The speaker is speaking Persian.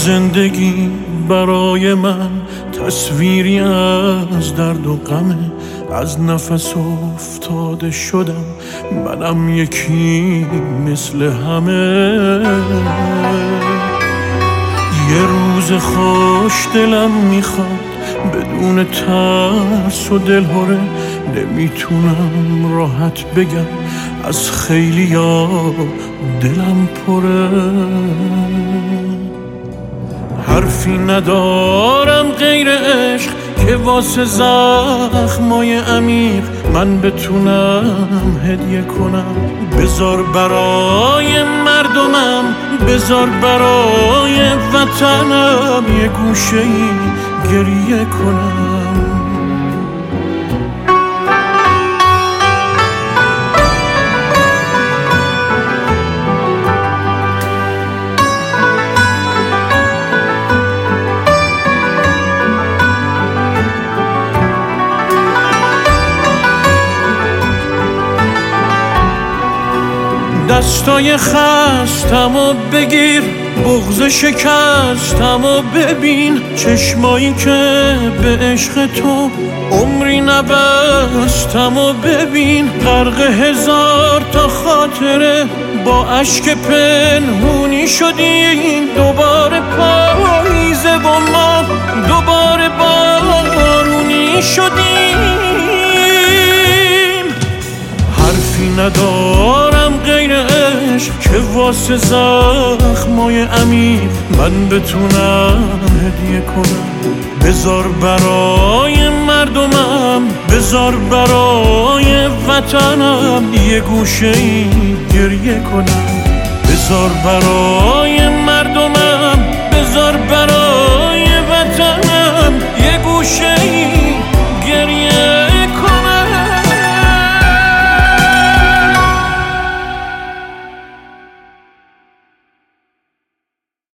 زندگی برای من تصویری از درد و غمه. از نفس افتاده شدم، منم یکی مثل همه. یه روز خوش دلم میخواد بدون ترس و دلهره. نمیتونم راحت بگم از خیلیا دلم پره. حرفی ندارم غیر عشق که واسه زخمای عمیق من بتونم هدیه کنم. بذار برای مردمم، بذار برای وطنم یه گوشه‌ای گریه کنم. دستای خستم و بگیر، بغض شکستم و ببین. چشمایی که به عشق تو عمری نبستم و ببین. غرق هزار تا خاطره با اشک پنهونی شدیم. دوباره پاییزه و ما دوباره بارونی شدیم. حرفی ندارم غیر عشق که واسه زخمای عمیق من بتونم هدیه کنم. بذار برای مردمم، بذار برای وطنم یه گوشه‌ای گریه کنم. بذار برای مردمم، بذار برای وطنم یه گوشه‌ای